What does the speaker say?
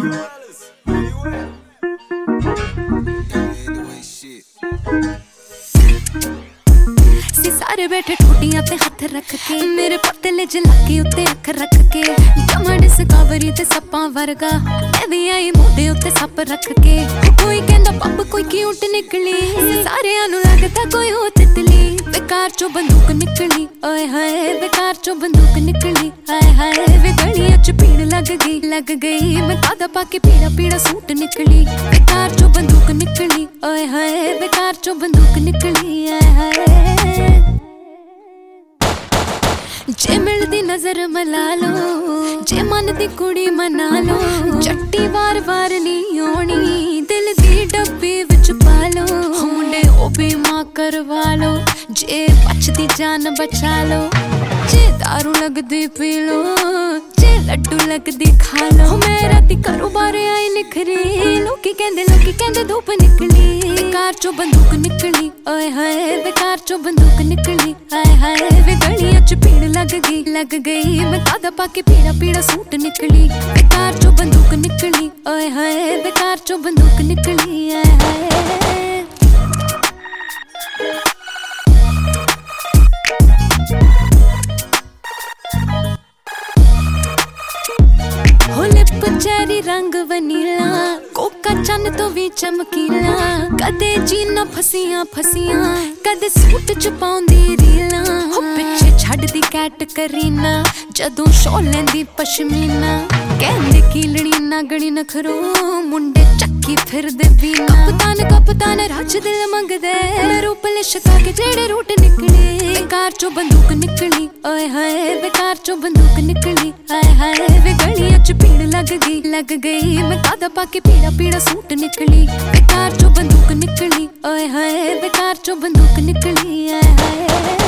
सारे बैठे ठोडियां ते हथ रख के मेरे पतले जलाके उत्ते अख रख के जमा डिस्कवरी ते सप्पां वर्गा मैं भी आई मोढे उत्ते सप रख के कोई कहंदा पप कोई क्यूट निकली सारेयां नूं लगदा कोई हो तितली बेकार चो बंदूक निकली ओए हाय बेकार चो बंदूक निकली हाय हाय वे गलियां च भीड़ लग गई मैं कादा पाके पीड़ा पीड़ा सूट निकली बेकार चो बंदूक निकली ओए हाय बेकार चो बंदूक निकली हाय हाय जे मिलदी नजर मिला लो जे मन दी कुड़ी मना लो चट्टी वार वार नहीं आनी दिल दी डब्बी विच पा लो मुंडे ओ भी मां करवा लो जे बचदी जान बचा लो जे दारू लगदी पी लो जे लड्डू लगदी खा लो मैं राती कारोबार आई निखरी लोकी कहंदे धूप निकली बेकार चो बंदूक निकली ओए हाय बेकार चो बंदूक निकली हाय हाय वे गलियां च भीड़ लग गई मैं कादा पाके पीड़ा पीड़ा सूट निकली बेकार चो बंदूक निकली ओए हाय बेकार चो बंदूक निकली हाय हाय चेरी रंग वनीला कोका चन तो भी चमकीला कदे जीना फसियां कदे सूट च पाउंदी रीला हो पिछे छड्डदी कैट करीना जदों शो लैंदी पशमीना कहंदे कीलड़ी नागणी नखरो मुंडे चक्की फिरदे भी कप्तान राज दिल मंगदे रूप लिशका के जेड़े रूट निकले बेकार चो बंदूक निकली ओए हाय बेकार चो बंदूक निकली हाय हाय वे गलियां च भीड़ लग गई मैं कादा पाके पीड़ा पीड़ा सूट निकली बेकार चो बंदूक निकली ओए हाय बेकार चो बंदूक निकली हाय हाय